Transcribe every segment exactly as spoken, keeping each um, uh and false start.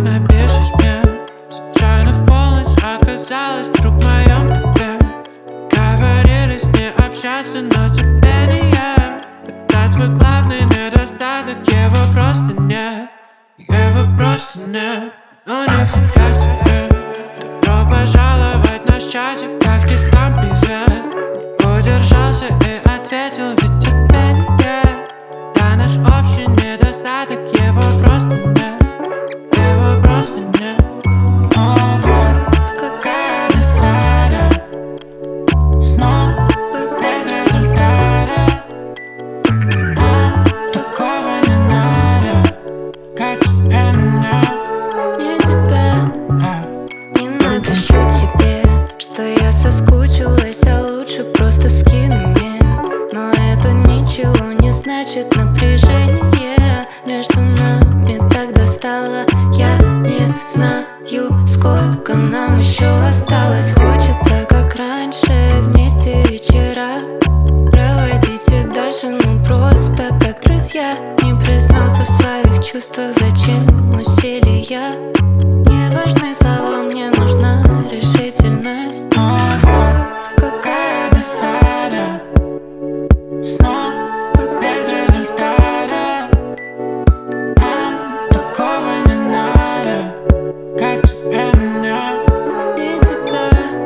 напишешь мне. Случайно в полночь оказалась вдруг в моем тебе. Говорились не общаться, но терпение это твой главный недостаток. Его просто нет, его просто нет. Но нифига себе, добро пожаловать на чатик. Как ты там, привет? Не удержался и ответил, ведь терпение да наш общий недостаток. Его просто нет, его просто нет. Ого, какая досада, снова без результата. Нам такого не надо, как тебе меня. Не тебя, не напишу тебе, что я соскучилась, а лучше просто скину мне. Но это ничего не значит, напряжение между нами так достало. Я не знаю, сколько нам еще осталось. Хочется, как раньше, вместе вечера проводить и дальше, ну просто как друзья. Не признался в своих чувствах, зачем усилия? Не важны слова, мне нужна решительность. Ого, какая досада, снова без результата. Нам такого не надо, как тебе меня. Не тебя,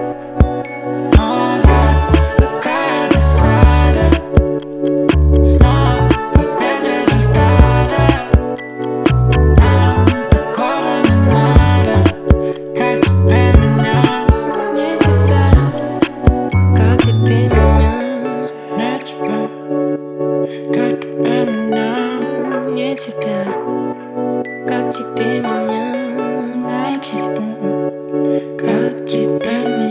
Ого, какая досада, снова без результата. Нам такого не надо, как тебе меня. не тебя, как тебе меня. Не тебя, как тебе меня. Не тебя, как тебе меня. Не тебя, как тебе меня.